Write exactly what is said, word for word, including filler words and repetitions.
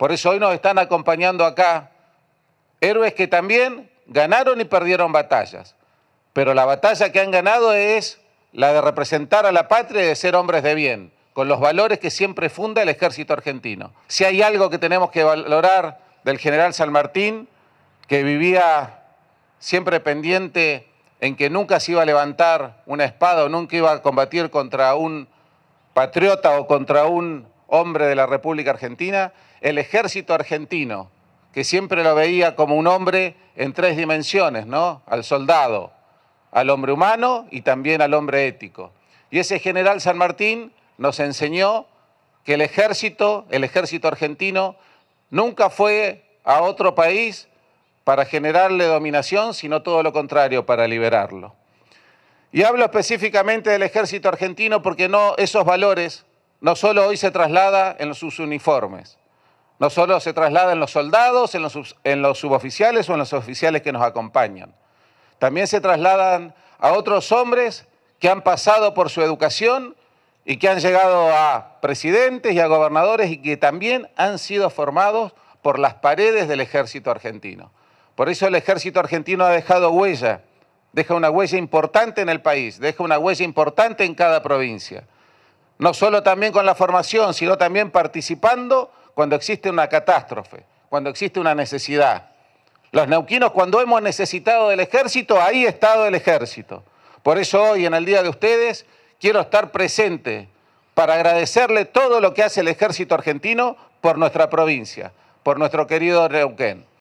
Por eso hoy nos están acompañando acá héroes que también ganaron y perdieron batallas. Pero la batalla que han ganado es la de representar a la patria y de ser hombres de bien, con los valores que siempre funda el ejército argentino. Si hay algo que tenemos que valorar del general San Martín, que vivía siempre pendiente en que nunca se iba a levantar una espada o nunca iba a combatir contra un patriota o contra un hombre de la República Argentina, el ejército argentino, que siempre lo veía como un hombre en tres dimensiones, ¿no? Al soldado, al hombre humano y también al hombre ético. Y ese general San Martín nos enseñó que el ejército, el ejército argentino, nunca fue a otro país para generarle dominación, sino todo lo contrario, para liberarlo. Y hablo específicamente del ejército argentino porque no, esos valores no solo hoy se trasladan en sus uniformes, no solo se trasladan en los soldados, en los, en los suboficiales o en los oficiales que nos acompañan. También se trasladan a otros hombres que han pasado por su educación y que han llegado a presidentes y a gobernadores y que también han sido formados por las paredes del ejército argentino. Por eso el ejército argentino ha dejado huella, deja una huella importante en el país, deja una huella importante en cada provincia. No solo también con la formación, sino también participando cuando existe una catástrofe, cuando existe una necesidad. Los neuquinos, cuando hemos necesitado del ejército, ahí ha estado el ejército. Por eso hoy, en el Día de Ustedes, quiero estar presente para agradecerle todo lo que hace el ejército argentino por nuestra provincia, por nuestro querido Neuquén.